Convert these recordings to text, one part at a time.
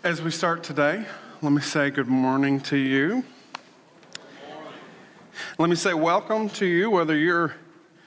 As we start today, let me say good morning to you. Let me say welcome to you, whether you're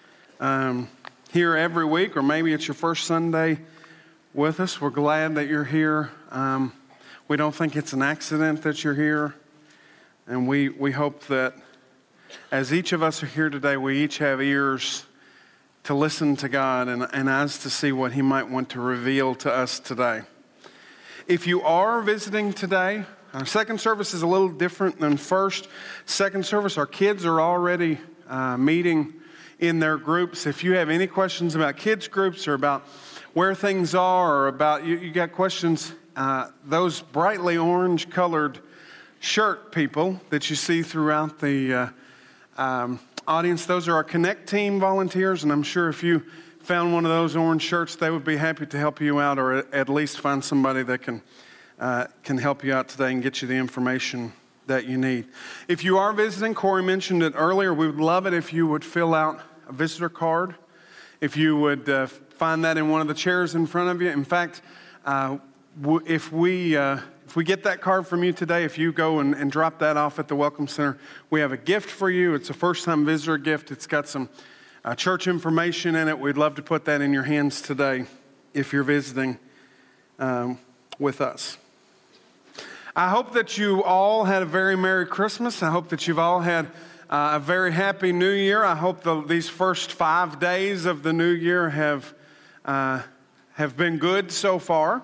here every week or maybe it's your first Sunday with us. We're glad that you're here. We don't think it's an accident that you're here. And we hope that as each of us are here today, we each have ears to listen to God and eyes to see what He might want to reveal to us today. If you are visiting today, our second service is a little different than first. Second service, our kids are already meeting in their groups. If you have any questions about kids' groups or about where things are or about, you got questions, those brightly orange colored shirt people that you see throughout the audience, those are our Connect team volunteers, and I'm sure if you found one of those orange shirts, they would be happy to help you out, or at least find somebody that can help you out today and get you the information that you need. If you are visiting, Corey mentioned it earlier, we would love it if you would fill out a visitor card. If you would find that in one of the chairs in front of you. In fact, if we get that card from you today, if you go and drop that off at the Welcome Center, we have a gift for you. It's a first-time visitor gift. It's got some church information in it. We'd love to put that in your hands today if you're visiting with us. I hope that you all had a very Merry Christmas. I hope that you've all had a very Happy New Year. I hope these first 5 days of the new year have been good so far.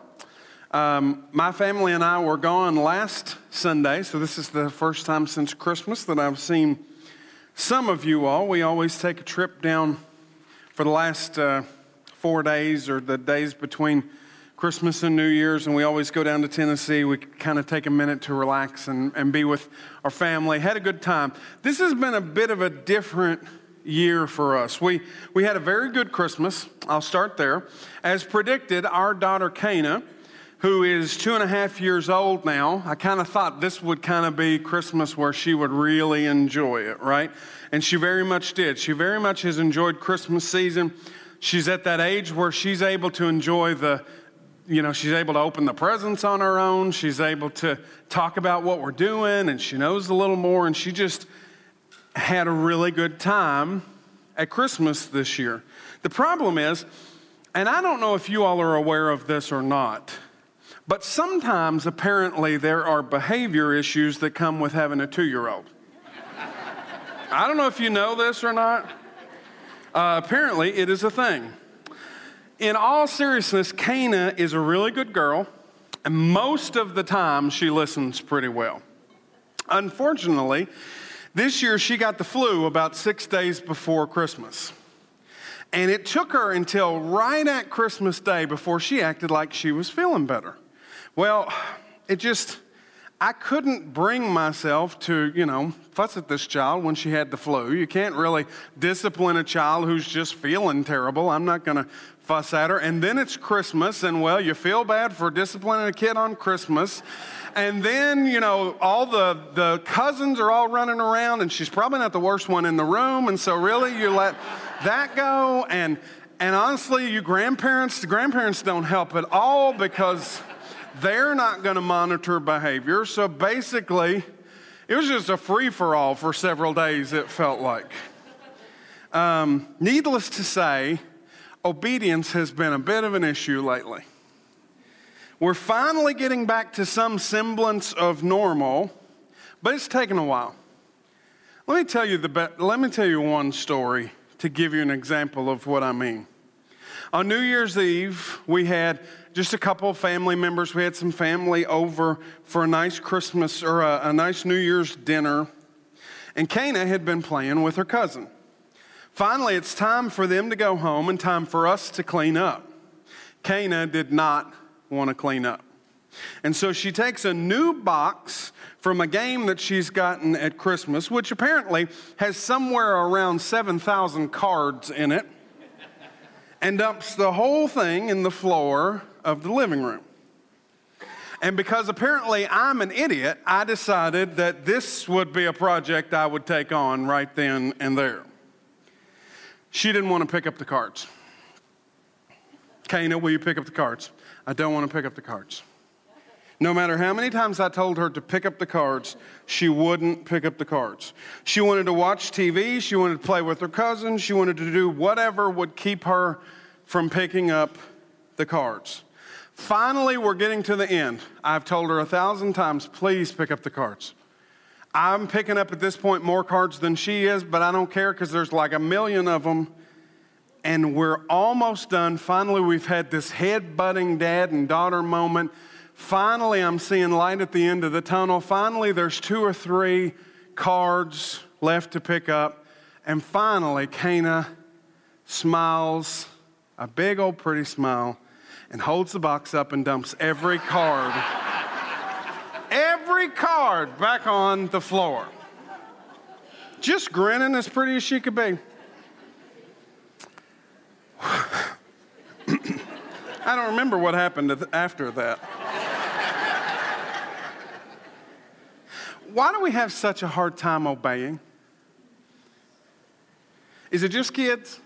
My family and I were gone last Sunday, so this is the first time since Christmas that I've seen some of you all. We always take a trip down for the last 4 days or the days between Christmas and New Year's, and we always go down to Tennessee. We kind of take a minute to relax and be with our family. Had a good time. This has been a bit of a different year for us. We had a very good Christmas. I'll start there. As predicted, our daughter Kana, who is 2.5 years old now, I kind of thought this would kind of be Christmas where she would really enjoy it, right? And she very much did. She very much has enjoyed Christmas season. She's at that age where she's able to enjoy she's able to open the presents on her own. She's able to talk about what we're doing, and she knows a little more, and she just had a really good time at Christmas this year. The problem is, and I don't know if you all are aware of this or not, but sometimes, apparently, there are behavior issues that come with having a 2-year-old. I don't know if you know this or not. Apparently, it is a thing. In all seriousness, Kana is a really good girl, and most of the time, she listens pretty well. Unfortunately, this year, she got the flu about 6 days before Christmas. And it took her until right at Christmas Day before she acted like she was feeling better. Well, I couldn't bring myself to, fuss at this child when she had the flu. You can't really discipline a child who's just feeling terrible. I'm not going to fuss at her. And then it's Christmas, and well, you feel bad for disciplining a kid on Christmas. And then, all the cousins are all running around, and she's probably not the worst one in the room. And so really, you let that go. And honestly, the grandparents don't help at all because they're not going to monitor behavior. So basically, it was just a free-for-all for several days, it felt like. Needless to say, obedience has been a bit of an issue lately. We're finally getting back to some semblance of normal, but it's taken a while. Let me tell you one story to give you an example of what I mean. On New Year's Eve, we had just a couple of family members. We had some family over for a nice Christmas or a nice New Year's dinner. And Kana had been playing with her cousin. Finally, it's time for them to go home and time for us to clean up. Kana did not want to clean up. And so she takes a new box from a game that she's gotten at Christmas, which apparently has somewhere around 7,000 cards in it, and dumps the whole thing in the floor of the living room. And because apparently I'm an idiot, I decided that this would be a project I would take on right then and there. She didn't want to pick up the cards. Kana, will you pick up the cards? I don't want to pick up the cards. No matter how many times I told her to pick up the cards, she wouldn't pick up the cards. She wanted to watch TV. She wanted to play with her cousins. She wanted to do whatever would keep her from picking up the cards. Finally, we're getting to the end. I've told her 1,000 times, please pick up the cards. I'm picking up at this point more cards than she is, but I don't care because there's like 1 million of them. And we're almost done. Finally, we've had this head-butting dad and daughter moment. Finally, I'm seeing light at the end of the tunnel. Finally, there's 2 or 3 cards left to pick up. And finally, Cana smiles, a big old pretty smile, and holds the box up and dumps every card back on the floor. Just grinning as pretty as she could be. I don't remember what happened after that. Why do we have such a hard time obeying? Is it just kids?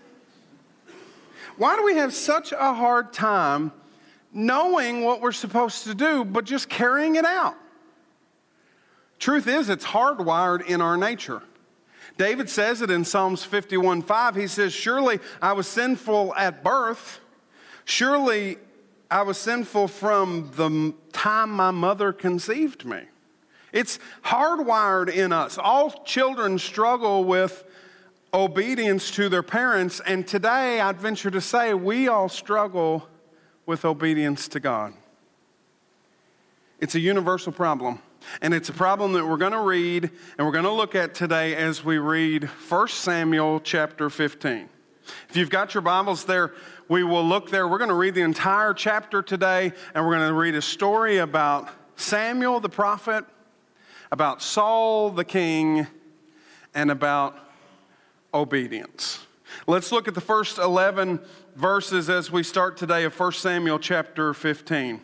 Why do we have such a hard time knowing what we're supposed to do, but just carrying it out? Truth is, it's hardwired in our nature. David says it in Psalms 51:5. He says, surely I was sinful at birth. Surely I was sinful from the time my mother conceived me. It's hardwired in us. All children struggle with obedience to their parents, and today I'd venture to say we all struggle with obedience to God. It's a universal problem, and it's a problem that we're going to read and we're going to look at today as we read 1 Samuel chapter 15. If you've got your Bibles there, we will look there. We're going to read the entire chapter today, and we're going to read a story about Samuel the prophet, about Saul the king, and about obedience. Let's look at the first 11 verses as we start today of 1 Samuel chapter 15.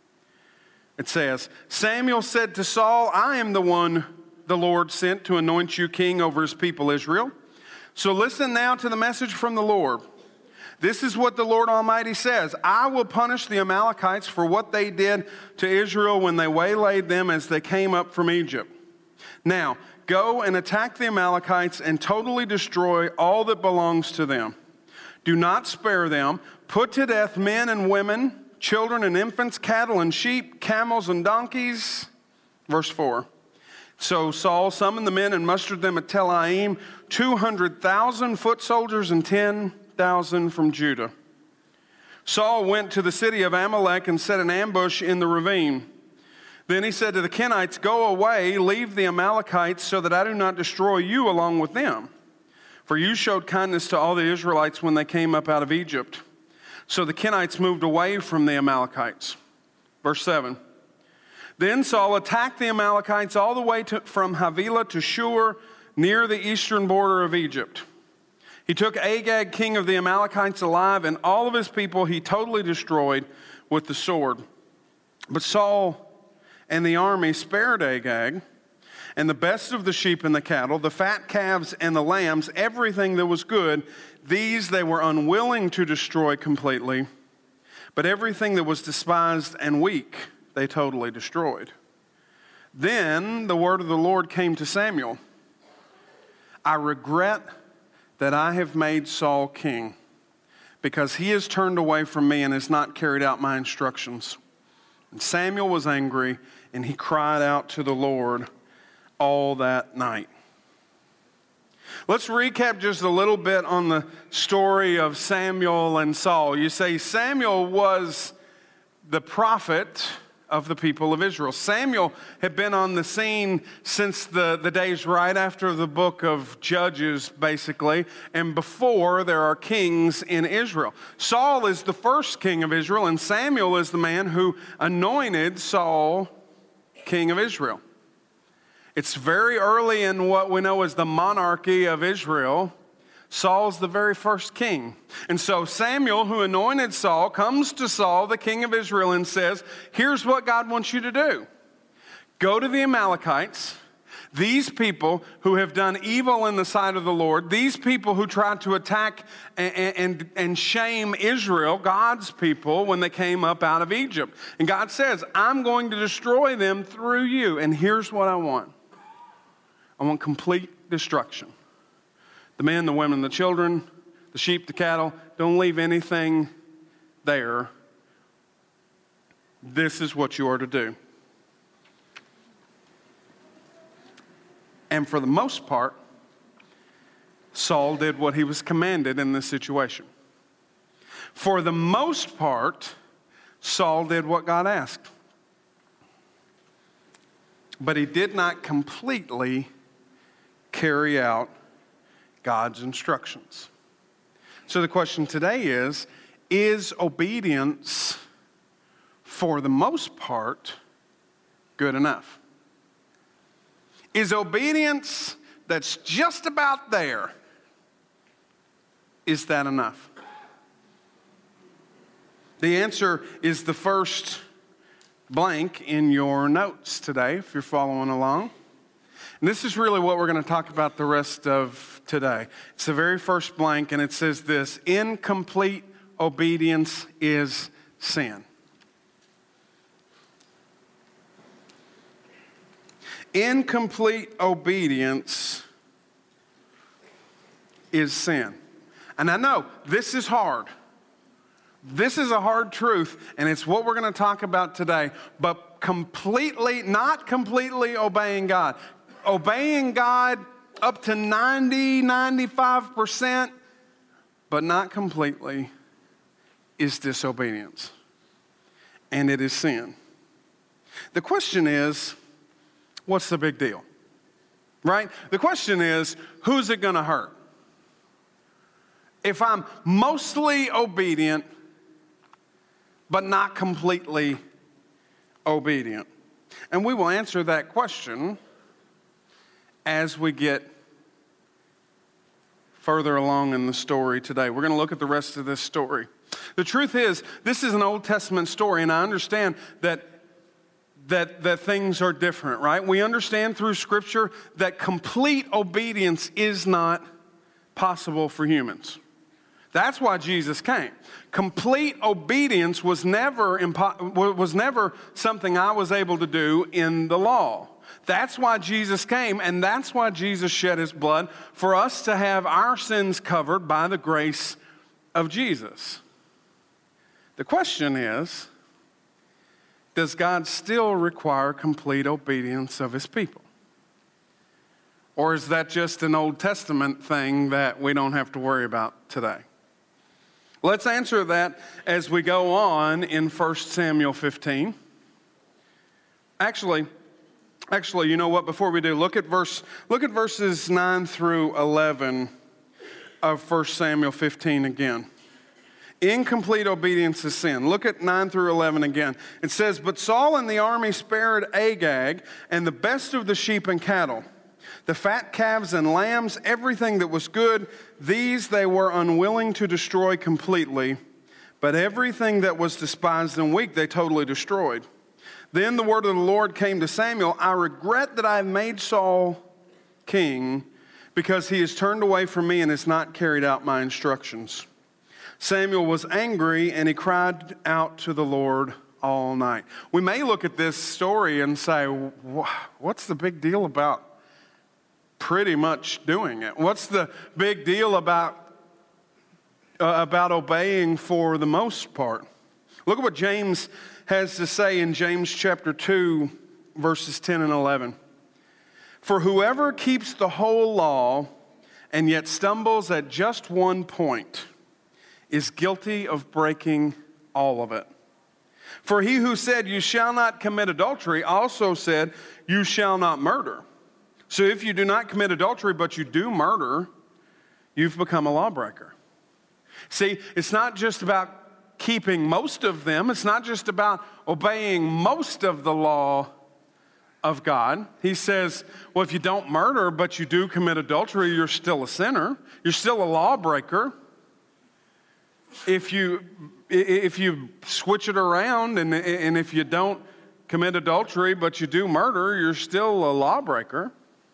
It says, Samuel said to Saul, I am the one the Lord sent to anoint you king over his people Israel. So listen now to the message from the Lord. This is what the Lord Almighty says. I will punish the Amalekites for what they did to Israel when they waylaid them as they came up from Egypt. Now, go and attack the Amalekites and totally destroy all that belongs to them. Do not spare them. Put to death men and women, children and infants, cattle and sheep, camels and donkeys. Verse 4. So Saul summoned the men and mustered them at Telaim, 200,000 foot soldiers and 10,000 from Judah. Saul went to the city of Amalek and set an ambush in the ravine. Then he said to the Kenites, go away, leave the Amalekites so that I do not destroy you along with them. For you showed kindness to all the Israelites when they came up out of Egypt. So the Kenites moved away from the Amalekites. Verse 7. Then Saul attacked the Amalekites all the way from Havilah to Shur, near the eastern border of Egypt. He took Agag, king of the Amalekites, alive, and all of his people he totally destroyed with the sword. But Saul and the army spared Agag, and the best of the sheep and the cattle, the fat calves and the lambs, everything that was good, these they were unwilling to destroy completely. But everything that was despised and weak, they totally destroyed. Then the word of the Lord came to Samuel. I regret that I have made Saul king, because he has turned away from me and has not carried out my instructions. And Samuel was angry, and he cried out to the Lord all that night. Let's recap just a little bit on the story of Samuel and Saul. You say Samuel was the prophet of the people of Israel. Samuel had been on the scene since the days right after the book of Judges, basically, and before there are kings in Israel. Saul is the first king of Israel, and Samuel is the man who anointed Saul king of Israel. It's very early in what we know as the monarchy of Israel. Saul's the very first king. And so Samuel, who anointed Saul, comes to Saul, the king of Israel, and says, here's what God wants you to do. Go to the Amalekites. These people who have done evil in the sight of the Lord, these people who tried to attack and shame Israel, God's people, when they came up out of Egypt. And God says, I'm going to destroy them through you. And here's what I want. I want complete destruction. The men, the women, the children, the sheep, the cattle, don't leave anything there. This is what you are to do. And for the most part, Saul did what he was commanded in this situation. For the most part, Saul did what God asked. But he did not completely carry out God's instructions. So the question today is obedience, for the most part, good enough? Is obedience that's just about there, is that enough? The answer is the first blank in your notes today, if you're following along. And this is really what we're going to talk about the rest of today. It's the very first blank, and it says this: incomplete obedience is sin. Incomplete obedience is sin. And I know this is hard. This is a hard truth, and it's what we're going to talk about today. But not completely obeying God. Obeying God up to 95%, but not completely, is disobedience. And it is sin. The question is, what's the big deal? Right? The question is, who's it going to hurt? If I'm mostly obedient, but not completely obedient. And we will answer that question as we get further along in the story today. We're going to look at the rest of this story. The truth is, this is an Old Testament story, and I understand that things are different, right? We understand through Scripture that complete obedience is not possible for humans. That's why Jesus came. Complete obedience was never something I was able to do in the law. That's why Jesus came, and that's why Jesus shed his blood, for us to have our sins covered by the grace of Jesus. The question is, does God still require complete obedience of his people? Or is that just an Old Testament thing that we don't have to worry about today? Let's answer that as we go on in 1 Samuel 15. Actually, you know what? Before we do, look at verses 9 through 11 of 1 Samuel 15 again. Incomplete obedience is sin. Look at 9 through 11 again. It says, "But Saul and the army spared Agag and the best of the sheep and cattle, the fat calves and lambs, everything that was good. These they were unwilling to destroy completely, but everything that was despised and weak they totally destroyed. Then the word of the Lord came to Samuel, I regret that I have made Saul king, because he has turned away from me and has not carried out my instructions. Samuel was angry, and he cried out to the Lord all night." We may look at this story and say, what's the big deal about pretty much doing it? What's the big deal about obeying for the most part? Look at what James has to say in James chapter 2, verses 10 and 11. "For whoever keeps the whole law and yet stumbles at just one point is guilty of breaking all of it. For he who said, 'You shall not commit adultery,' also said, 'You shall not murder.' So if you do not commit adultery, but you do murder, you've become a lawbreaker." See, it's not just about keeping most of them. It's not just about obeying most of the law of God. He says, well, if you don't murder, but you do commit adultery, you're still a sinner. You're still a lawbreaker. If you switch it around and if you don't commit adultery, but you do murder, you're still a lawbreaker.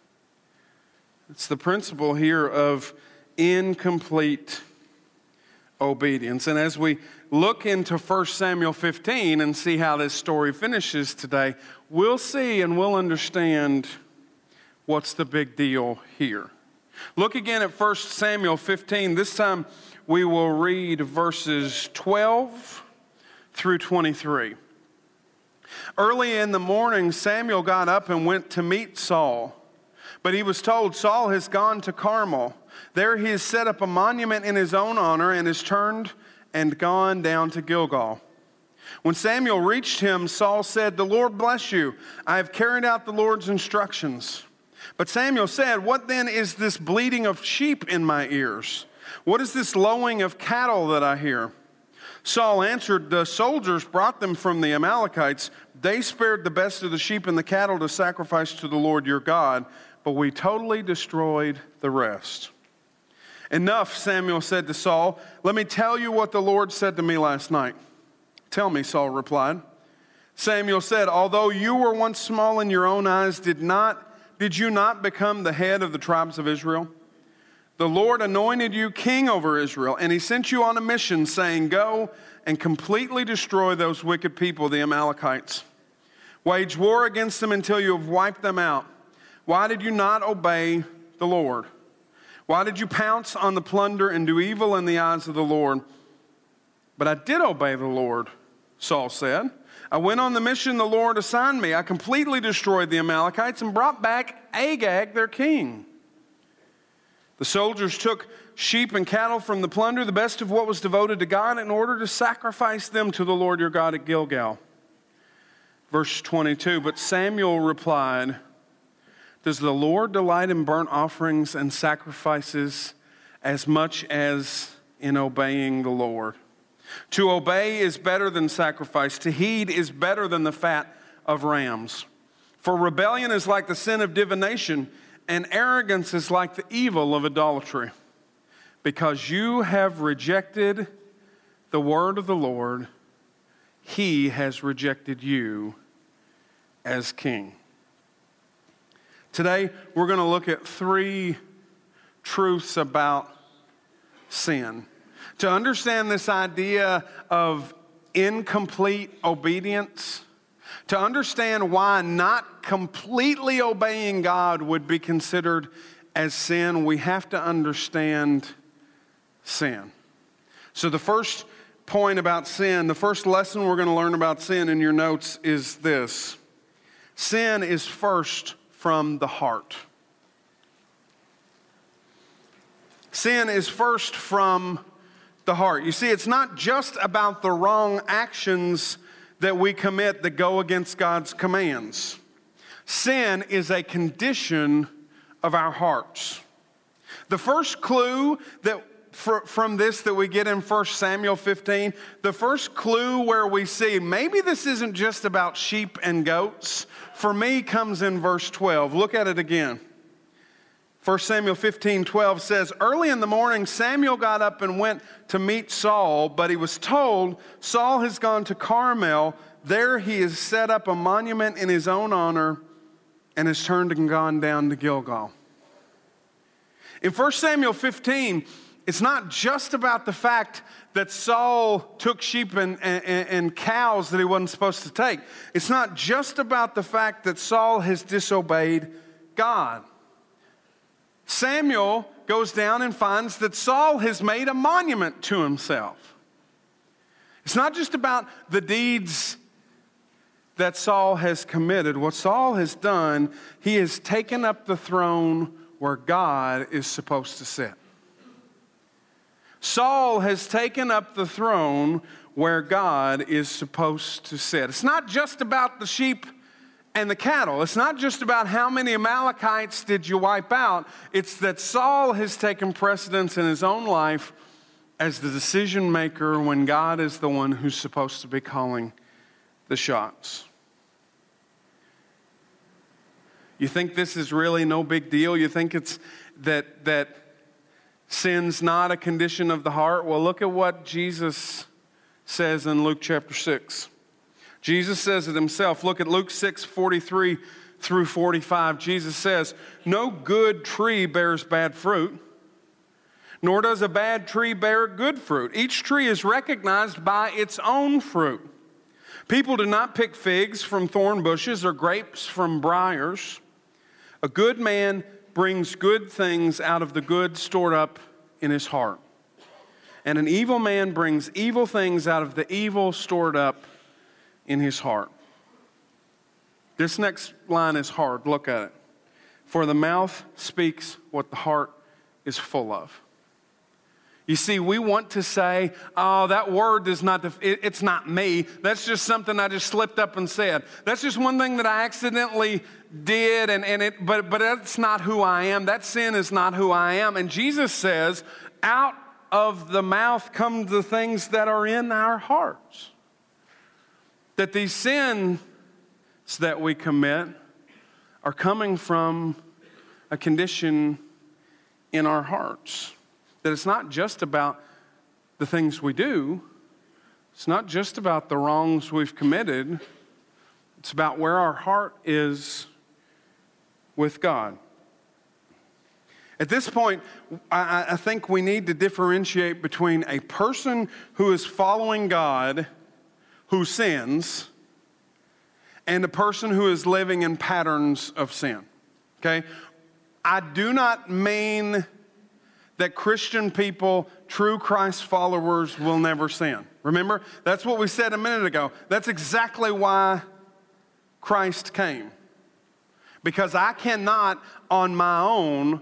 It's the principle here of incomplete obedience. And as we look into 1 Samuel 15 and see how this story finishes today, we'll see and we'll understand what's the big deal here. Look again at 1 Samuel 15. This time we will read verses 12 through 23. Early in the morning, Samuel got up and went to meet Saul. But he was told, Saul has gone to Carmel. There he has set up a monument in his own honor and has turned and gone down to Gilgal. When Samuel reached him, Saul said, "The Lord bless you. I have carried out the Lord's instructions." But Samuel said, "What then is this bleating of sheep in my ears? What is this lowing of cattle that I hear?" Saul answered, "The soldiers brought them from the Amalekites. They spared the best of the sheep and the cattle to sacrifice to the Lord your God, but we totally destroyed the rest." "Enough," Samuel said to Saul. "Let me tell you what the Lord said to me last night." "Tell me," Saul replied. Samuel said, "Although you were once small in your own eyes, did you not become the head of the tribes of Israel? The Lord anointed you king over Israel, and he sent you on a mission, saying, 'Go and completely destroy those wicked people, the Amalekites. Wage war against them until you have wiped them out.' Why did you not obey the Lord? Why did you pounce on the plunder and do evil in the eyes of the Lord?" "But I did obey the Lord," Saul said. "I went on the mission the Lord assigned me. I completely destroyed the Amalekites and brought back Agag, their king. The soldiers took sheep and cattle from the plunder, the best of what was devoted to God, in order to sacrifice them to the Lord your God at Gilgal." Verse 22, but Samuel replied, "Does the Lord delight in burnt offerings and sacrifices as much as in obeying the Lord? To obey is better than sacrifice. To heed is better than the fat of rams. For rebellion is like the sin of divination, and arrogance is like the evil of idolatry. Because you have rejected the word of the Lord, he has rejected you as king." Today, we're going to look at 3 truths about sin. To understand this idea of incomplete obedience, to understand why not completely obeying God would be considered as sin, we have to understand sin. So the first point about sin, the first lesson we're going to learn about sin in your notes is this: sin is first from the heart. Sin is first from the heart. You see, it's not just about the wrong actions that we commit that go against God's commands. Sin is a condition of our hearts. The first clue that from this that we get in 1 Samuel 15, the first clue where we see maybe this isn't just about sheep and goats, for me comes in verse 12. Look at it again. 1 Samuel 15:12 says, "Early in the morning, Samuel got up and went to meet Saul, but he was told, 'Saul has gone to Carmel. There he has set up a monument in his own honor and has turned and gone down to Gilgal.'" In 1 Samuel 15, it's not just about the fact that Saul took sheep and cows that he wasn't supposed to take. It's not just about the fact that Saul has disobeyed God. Samuel goes down and finds that Saul has made a monument to himself. It's not just about the deeds that Saul has committed. What Saul has done, he has taken up the throne where God is supposed to sit. Saul has taken up the throne where God is supposed to sit. It's not just about the sheep and the cattle. It's not just about how many Amalekites did you wipe out. It's that Saul has taken precedence in his own life as the decision maker when God is the one who's supposed to be calling the shots. You think this is really no big deal? You think it's that sin's not a condition of the heart? Well, look at what Jesus says in Luke chapter 6. Jesus says it himself. Look at Luke 6:43 through 45, Jesus says, "No good tree bears bad fruit, nor does a bad tree bear good fruit. Each tree is recognized by its own fruit. People do not pick figs from thorn bushes or grapes from briars. A good man brings good things out of the good stored up in his heart. And an evil man brings evil things out of the evil stored up in his heart." This next line is hard. Look at it. "For the mouth speaks what the heart is full of." You see, we want to say, "Oh, that word is not, it's not me. That's just something I just slipped up and said. That's just one thing that I accidentally did, but that's not who I am. That sin is not who I am." And Jesus says, out of the mouth come the things that are in our hearts. That these sins that we commit are coming from a condition in our hearts. That it's not just about the things we do. It's not just about the wrongs we've committed. It's about where our heart is with God. At this point, I think we need to differentiate between a person who is following God, who sins, and a person who is living in patterns of sin. Okay? I do not mean that Christian people, true Christ followers, will never sin. Remember? That's what we said a minute ago. That's exactly why Christ came. Because I cannot, on my own,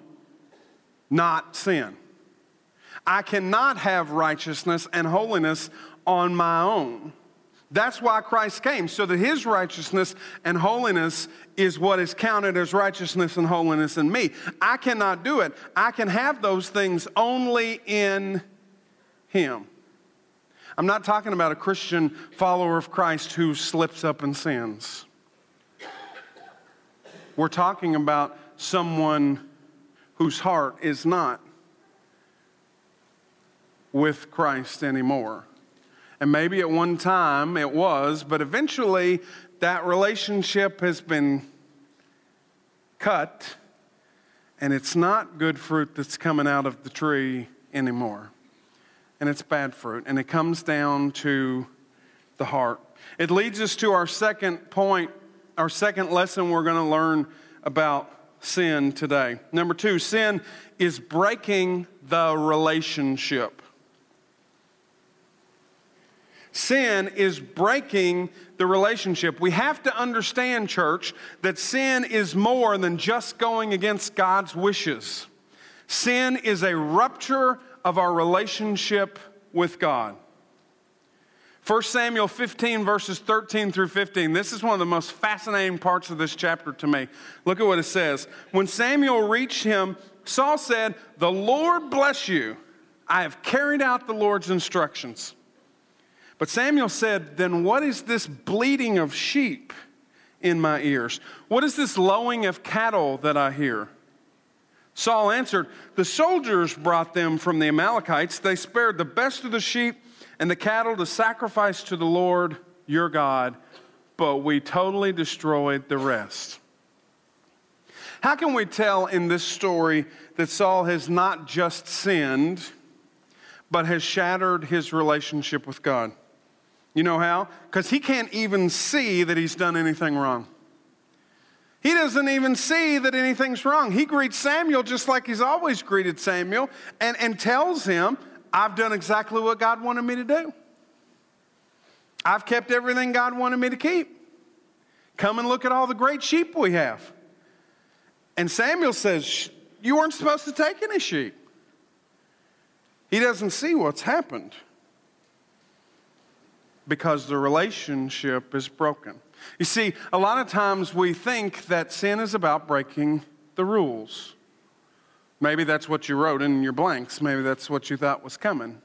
not sin. I cannot have righteousness and holiness on my own. That's why Christ came, so that his righteousness and holiness is what is counted as righteousness and holiness in me. I cannot do it. I can have those things only in him. I'm not talking about a Christian follower of Christ who slips up and sins. We're talking about someone whose heart is not with Christ anymore. And maybe at one time it was, but eventually that relationship has been cut, and it's not good fruit that's coming out of the tree anymore. And it's bad fruit, and it comes down to the heart. It leads us to our second point, our second lesson we're going to learn about sin today. Number 2, sin is breaking the relationship. Sin is breaking the relationship. We have to understand, church, that sin is more than just going against God's wishes. Sin is a rupture of our relationship with God. 1 Samuel 15, verses 13 through 15. This is one of the most fascinating parts of this chapter to me. Look at what it says. When Samuel reached him, Saul said, "The Lord bless you. I have carried out the Lord's instructions." But Samuel said, "Then what is this bleating of sheep in my ears? What is this lowing of cattle that I hear?" Saul answered, "The soldiers brought them from the Amalekites. They spared the best of the sheep and the cattle to sacrifice to the Lord your God, but we totally destroyed the rest." How can we tell in this story that Saul has not just sinned, but has shattered his relationship with God? You know how? Because he can't even see that he's done anything wrong. He doesn't even see that anything's wrong. He greets Samuel just like he's always greeted Samuel and tells him, "I've done exactly what God wanted me to do. I've kept everything God wanted me to keep. Come and look at all the great sheep we have." And Samuel says, "You weren't supposed to take any sheep." He doesn't see what's happened because the relationship is broken. You see, a lot of times we think that sin is about breaking the rules. Maybe that's what you wrote in your blanks. Maybe that's what you thought was coming.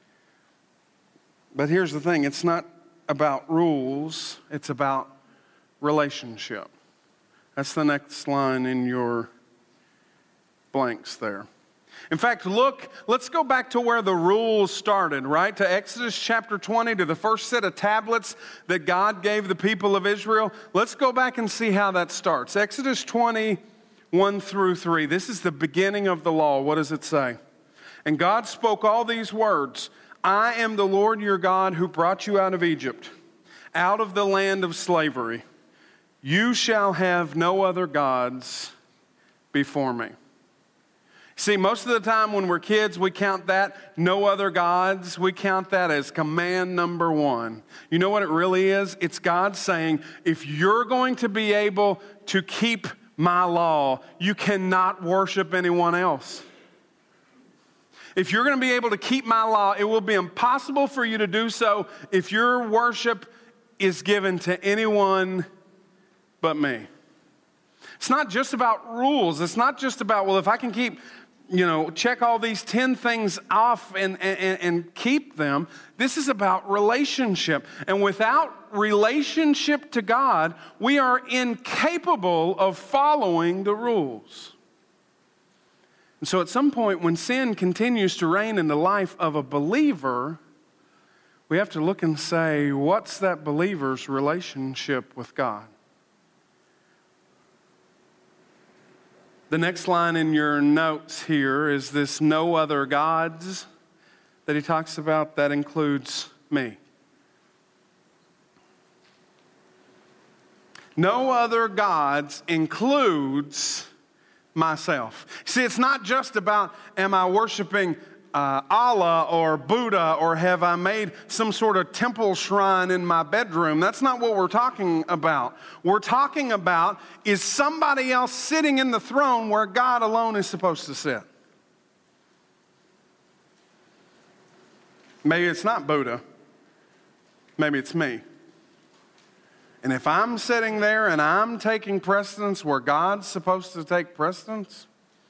But here's the thing. It's not about rules. It's about relationship. That's the next line in your blanks there. In fact, let's go back to where the rules started, right? To Exodus chapter 20, to the first set of tablets that God gave the people of Israel. Let's go back and see how that starts. Exodus 20, 1 through 3. This is the beginning of the law. What does it say? And God spoke all these words. I am the Lord your God who brought you out of Egypt, out of the land of slavery. You shall have no other gods before me. See, most of the time when we're kids, we count that, no other gods, we count that as command number 1. You know what it really is? It's God saying, if you're going to be able to keep my law, you cannot worship anyone else. If you're going to be able to keep my law, it will be impossible for you to do so if your worship is given to anyone but me. It's not just about rules. It's not just about, well, if I can keep, check all these 10 things off and keep them. This is about relationship. And without relationship to God, we are incapable of following the rules. And so at some point, when sin continues to reign in the life of a believer, we have to look and say, what's that believer's relationship with God? The next line in your notes here is this no other gods that he talks about. That includes me. No other gods includes myself. See, it's not just about am I worshiping Allah or Buddha, or have I made some sort of temple shrine in my bedroom? That's not what we're talking about. We're talking about is somebody else sitting in the throne where God alone is supposed to sit. Maybe it's not Buddha. Maybe it's me. And if I'm sitting there and I'm taking precedence where God's supposed to take precedence,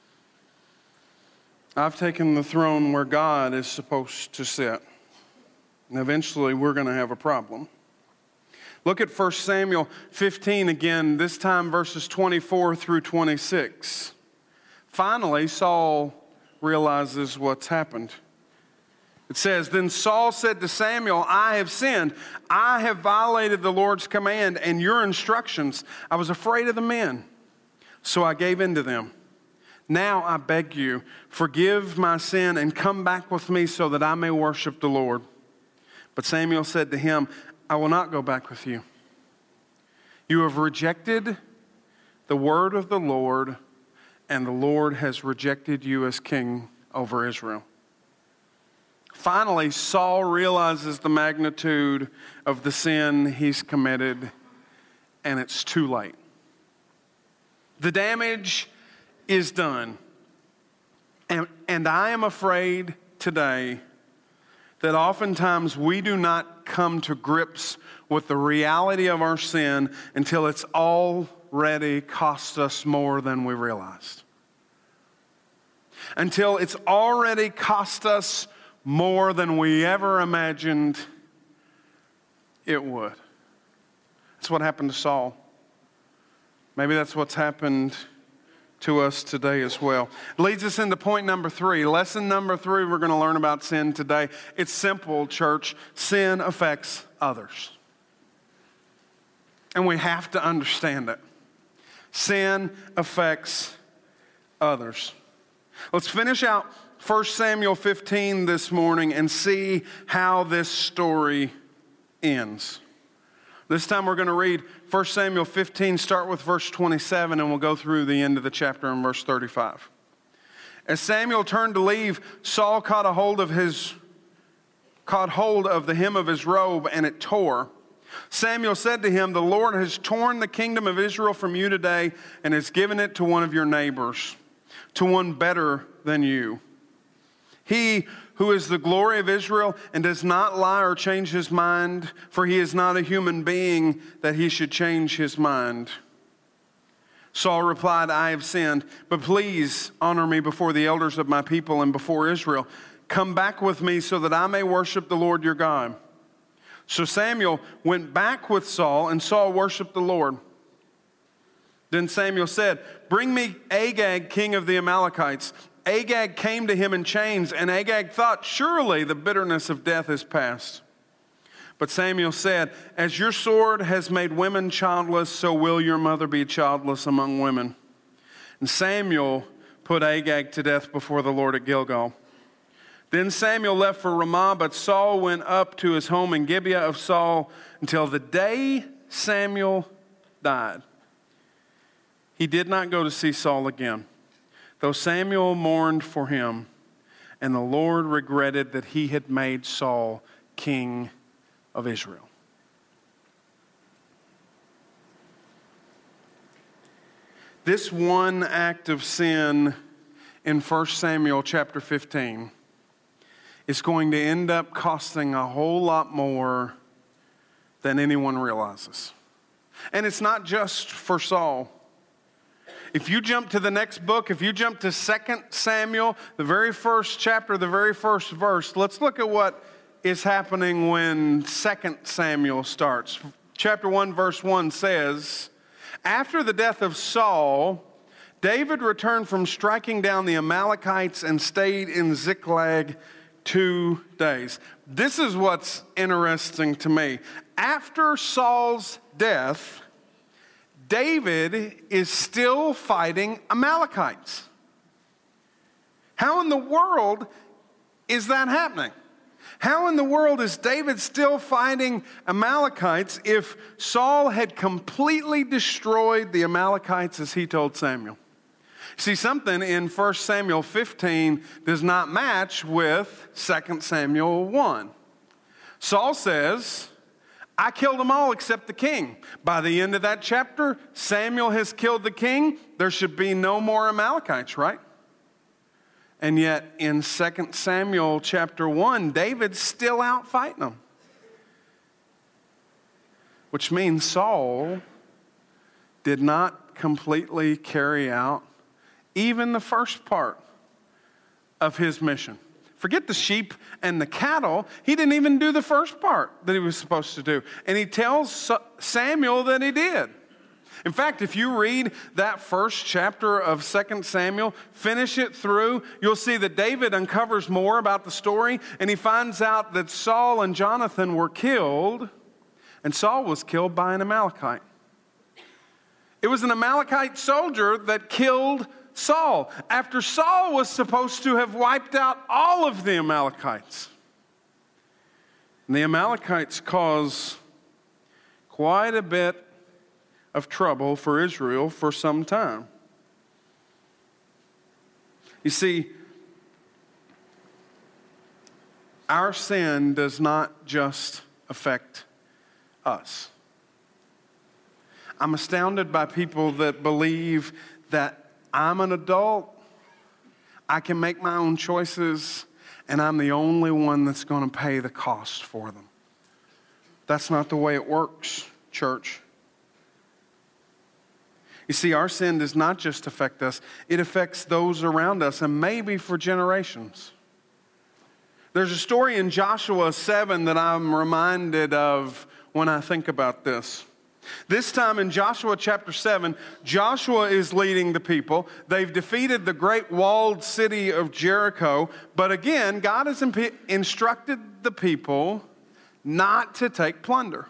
I've taken the throne where God is supposed to sit. And eventually we're going to have a problem. Look at 1 Samuel 15 again, this time verses 24 through 26. Finally, Saul realizes what's happened. It says, Then Saul said to Samuel, I have sinned. I have violated the Lord's command and your instructions. I was afraid of the men, so I gave in to them. Now I beg you, forgive my sin and come back with me so that I may worship the Lord. But Samuel said to him, I will not go back with you. You have rejected the word of the Lord, and the Lord has rejected you as king over Israel. Finally, Saul realizes the magnitude of the sin he's committed, and it's too late. The damage is done. And I am afraid today that oftentimes we do not come to grips with the reality of our sin until it's already cost us more than we realized. Until it's already cost us more than we ever imagined it would. That's what happened to Saul. Maybe that's what's happened to us today as well. It leads us into point number 3. Lesson number 3, we're going to learn about sin today. It's simple, church. Sin affects others. And we have to understand it. Sin affects others. Let's finish out 1 Samuel 15 this morning and see how this story ends. This time we're going to read 1 Samuel 15, start with verse 27, and we'll go through the end of the chapter in verse 35. As Samuel turned to leave, Saul caught hold of the hem of his robe, and it tore. Samuel said to him, The Lord has torn the kingdom of Israel from you today and has given it to one of your neighbors, to one better than you. He who is the glory of Israel and does not lie or change his mind, for he is not a human being that he should change his mind. Saul replied, I have sinned, but please honor me before the elders of my people and before Israel. Come back with me so that I may worship the Lord your God. So Samuel went back with Saul, and Saul worshiped the Lord. Then Samuel said, Bring me Agag, king of the Amalekites. Agag came to him in chains, and Agag thought, surely the bitterness of death is past. But Samuel said, as your sword has made women childless, so will your mother be childless among women. And Samuel put Agag to death before the Lord at Gilgal. Then Samuel left for Ramah, but Saul went up to his home in Gibeah of Saul until the day Samuel died. He did not go to see Saul again, though Samuel mourned for him, and the Lord regretted that he had made Saul king of Israel. This one act of sin in 1 Samuel chapter 15 is going to end up costing a whole lot more than anyone realizes. And it's not just for Saul. If you jump to the next book, if you jump to 2 Samuel, the very first chapter, the very first verse, let's look at what is happening when 2 Samuel starts. Chapter 1, verse 1 says, after the death of Saul, David returned from striking down the Amalekites and stayed in Ziklag 2 days. This is what's interesting to me. After Saul's death, David is still fighting Amalekites. How in the world is that happening? How in the world is David still fighting Amalekites if Saul had completely destroyed the Amalekites as he told Samuel? See, something in 1 Samuel 15 does not match with 2 Samuel 1. Saul says, I killed them all except the king. By the end of that chapter, Samuel has killed the king. There should be no more Amalekites, right? And yet in 2 Samuel chapter 1, David's still out fighting them. Which means Saul did not completely carry out even the first part of his mission. Forget the sheep and the cattle. He didn't even do the first part that he was supposed to do. And he tells Samuel that he did. In fact, if you read that first chapter of 2 Samuel, finish it through, you'll see that David uncovers more about the story, and he finds out that Saul and Jonathan were killed, and Saul was killed by an Amalekite. It was an Amalekite soldier that killed Saul, after Saul was supposed to have wiped out all of the Amalekites. And the Amalekites cause quite a bit of trouble for Israel for some time. You see, our sin does not just affect us. I'm astounded by people that believe that I'm an adult, I can make my own choices, and I'm the only one that's going to pay the cost for them. That's not the way it works, church. You see, our sin does not just affect us, it affects those around us, and maybe for generations. There's a story in Joshua 7 that I'm reminded of when I think about this. This time in Joshua chapter 7, Joshua is leading the people. They've defeated the great walled city of Jericho, but again, God has instructed the people not to take plunder.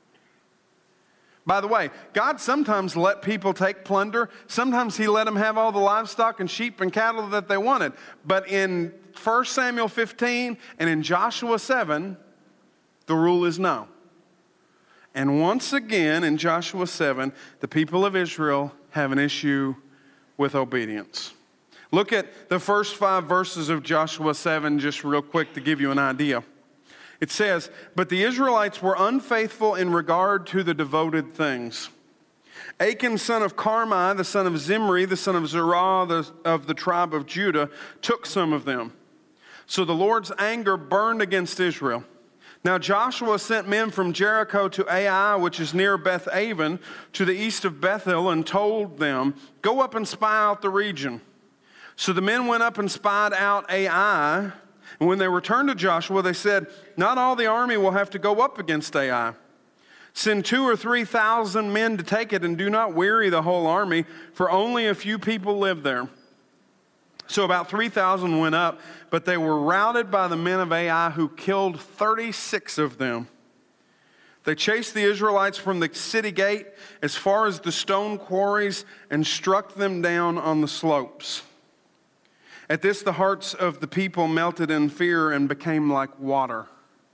By the way, God sometimes let people take plunder. Sometimes he let them have all the livestock and sheep and cattle that they wanted. But in 1 Samuel 15 and in Joshua 7, the rule is no. And once again in Joshua 7, the people of Israel have an issue with obedience. Look at the first 5 verses of Joshua 7 just real quick to give you an idea. It says, but the Israelites were unfaithful in regard to the devoted things. Achan, son of Carmi, the son of Zimri, the son of Zerah of the tribe of Judah, took some of them. So the Lord's anger burned against Israel. Now Joshua sent men from Jericho to Ai, which is near Beth-aven, to the east of Bethel, and told them, go up and spy out the region. So the men went up and spied out Ai. And when they returned to Joshua, they said, not all the army will have to go up against Ai. Send 2,000 or 3,000 men to take it, and do not weary the whole army, for only a few people live there. So about 3,000 went up, but they were routed by the men of Ai, who killed 36 of them. They chased the Israelites from the city gate as far as the stone quarries and struck them down on the slopes. At this, the hearts of the people melted in fear and became like water.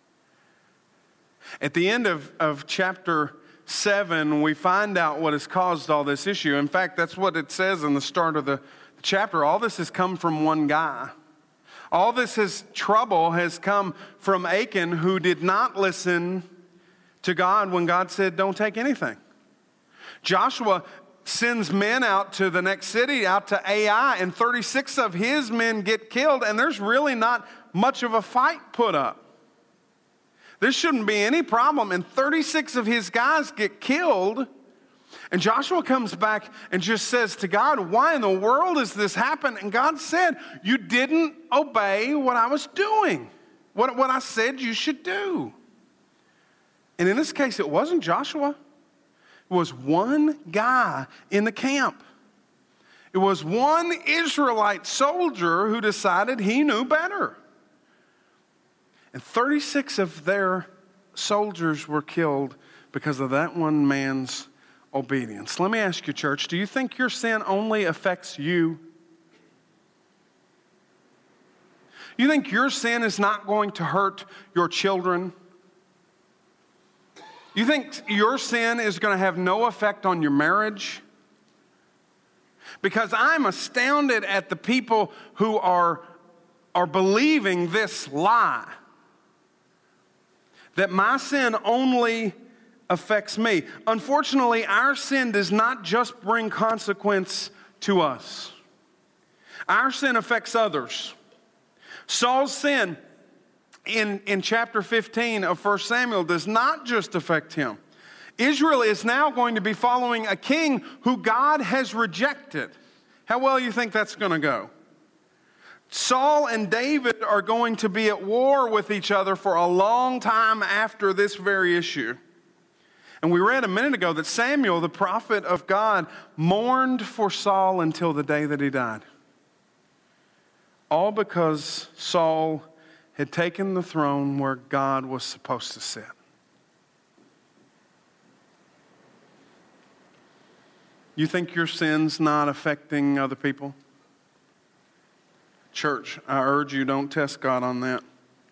At the end of chapter 7, we find out what has caused all this issue. In fact, that's what it says in the start of the chapter. All this has come from one guy. All this trouble has come from Achan, who did not listen to God when God said, don't take anything. Joshua sends men out to the next city, out to Ai, and 36 of his men get killed, and there's really not much of a fight put up. There shouldn't be any problem, and 36 of his guys get killed. And Joshua comes back and just says to God, why in the world has this happened? And God said, you didn't obey what I was doing, what I said you should do. And in this case, it wasn't Joshua. It was one guy in the camp. It was one Israelite soldier who decided he knew better. And 36 of their soldiers were killed because of that one man's obedience. Let me ask you, church, do you think your sin only affects you? You think your sin is not going to hurt your children? You think your sin is going to have no effect on your marriage? Because I'm astounded at the people who are believing this lie, that my sin only affects me. Unfortunately, our sin does not just bring consequence to us. Our sin affects others. Saul's sin in chapter 15 of 1 Samuel does not just affect him. Israel is now going to be following a king who God has rejected. How well you think that's going to go? Saul and David are going to be at war with each other for a long time after this very issue. And we read a minute ago that Samuel, the prophet of God, mourned for Saul until the day that he died. All because Saul had taken the throne where God was supposed to sit. You think your sin's not affecting other people? Church, I urge you, don't test God on that.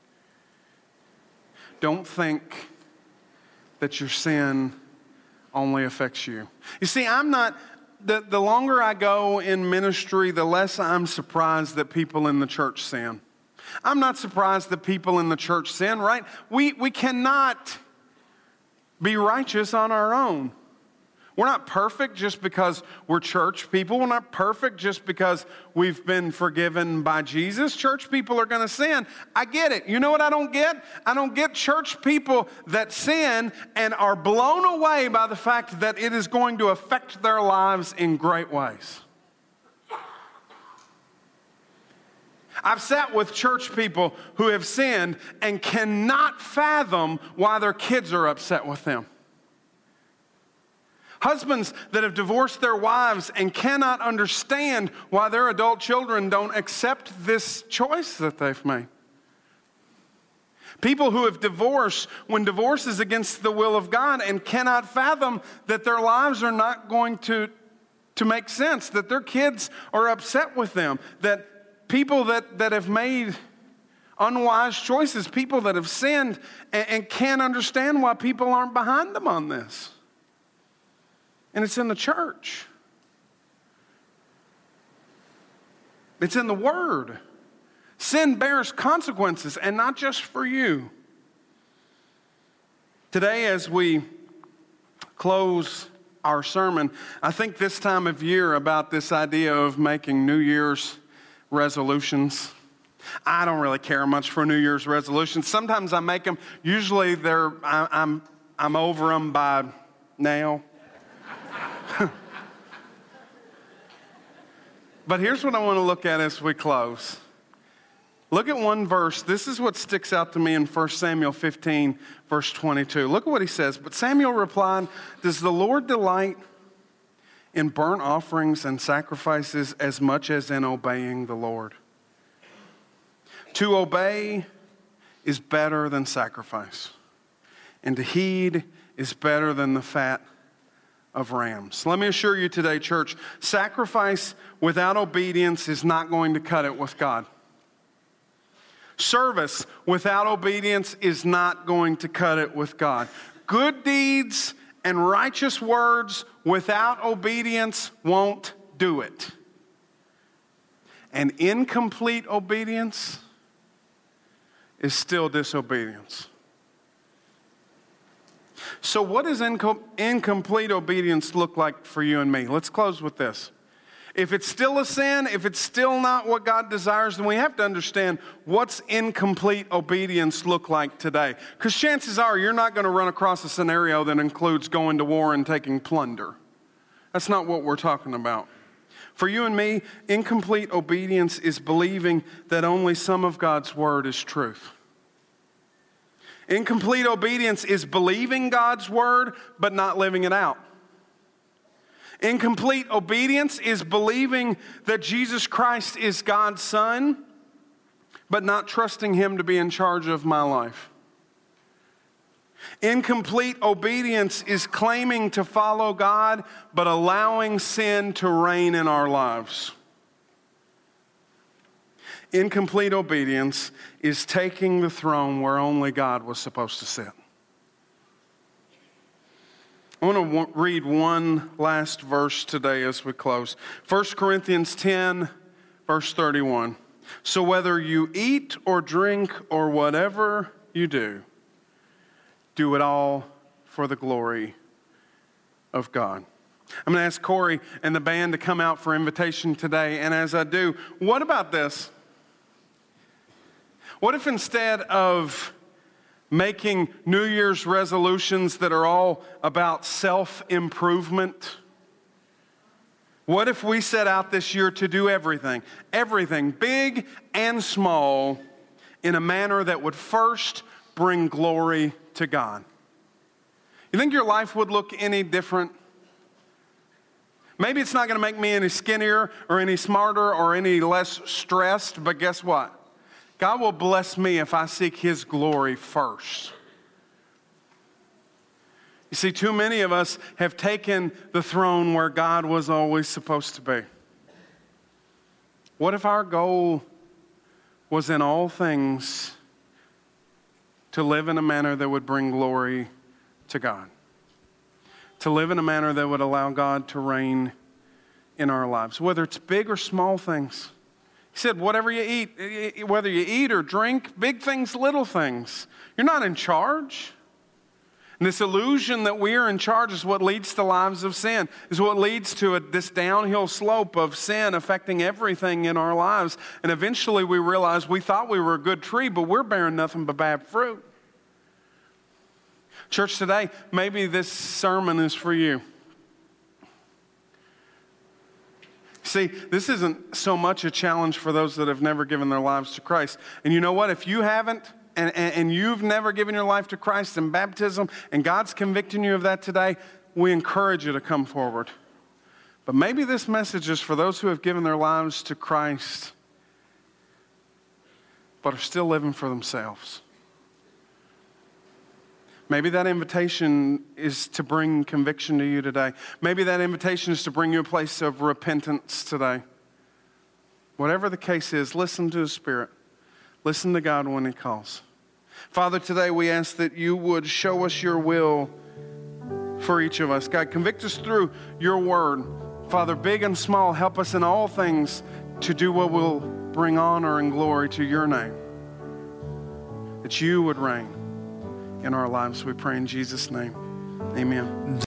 Don't think that your sin only affects you. You see, the longer I go in ministry, the less I'm surprised that people in the church sin. I'm not surprised that people in the church sin, right? We cannot be righteous on our own. We're not perfect just because we're church people. We're not perfect just because we've been forgiven by Jesus. Church people are going to sin. I get it. You know what I don't get? I don't get church people that sin and are blown away by the fact that it is going to affect their lives in great ways. I've sat with church people who have sinned and cannot fathom why their kids are upset with them. Husbands that have divorced their wives and cannot understand why their adult children don't accept this choice that they've made. People who have divorced when divorce is against the will of God and cannot fathom that their lives are not going to make sense, that their kids are upset with them, that people that have made unwise choices, people that have sinned and can't understand why people aren't behind them on this. And it's in the church. It's in the Word. Sin bears consequences, and not just for you. Today, as we close our sermon, I think this time of year about this idea of making New Year's resolutions. I don't really care much for New Year's resolutions. Sometimes I make them. Usually I'm over them by now. But here's what I want to look at as we close. Look at one verse. This is what sticks out to me in 1 Samuel 15, verse 22. Look at what he says. But Samuel replied, "Does the Lord delight in burnt offerings and sacrifices as much as in obeying the Lord. To obey is better than sacrifice, and to heed is better than the fat of rams. Let me assure you today, church, sacrifice without obedience is not going to cut it with God. Service without obedience is not going to cut it with God. Good deeds and righteous words without obedience won't do it. And incomplete obedience is still disobedience. So what does incomplete obedience look like for you and me? Let's close with this. If it's still a sin, if it's still not what God desires, then we have to understand what's incomplete obedience look like today. Because chances are you're not going to run across a scenario that includes going to war and taking plunder. That's not what we're talking about. For you and me, incomplete obedience is believing that only some of God's word is truth. Incomplete obedience is believing God's word but not living it out. Incomplete obedience is believing that Jesus Christ is God's Son, but not trusting Him to be in charge of my life. Incomplete obedience is claiming to follow God, but allowing sin to reign in our lives. Incomplete obedience is taking the throne where only God was supposed to sit. I want to read one last verse today as we close. 1 Corinthians 10, verse 31. So whether you eat or drink or whatever you do, do it all for the glory of God. I'm going to ask Corey and the band to come out for invitation today. And as I do, what about this? What if instead of making New Year's resolutions that are all about self-improvement, what if we set out this year to do everything, big and small, in a manner that would first bring glory to God? You think your life would look any different? Maybe it's not going to make me any skinnier or any smarter or any less stressed, but guess what? God will bless me if I seek His glory first. You see, too many of us have taken the throne where God was always supposed to be. What if our goal was in all things to live in a manner that would bring glory to God? To live in a manner that would allow God to reign in our lives, whether it's big or small things. He said, whatever you eat, whether you eat or drink, big things, little things, you're not in charge. And this illusion that we are in charge is what leads to lives of sin, is what leads to this downhill slope of sin affecting everything in our lives. And eventually we realize we thought we were a good tree, but we're bearing nothing but bad fruit. Church, today, maybe this sermon is for you. See, this isn't so much a challenge for those that have never given their lives to Christ. And you know what? If you haven't, and you've never given your life to Christ in baptism, and God's convicting you of that today, we encourage you to come forward. But maybe this message is for those who have given their lives to Christ, but are still living for themselves. Maybe that invitation is to bring conviction to you today. Maybe that invitation is to bring you a place of repentance today. Whatever the case is, listen to the Spirit. Listen to God when He calls. Father, today we ask that you would show us your will for each of us. God, convict us through your word. Father, big and small, help us in all things to do what will bring honor and glory to your name. That you would reign in our lives. We pray in Jesus' name. Amen.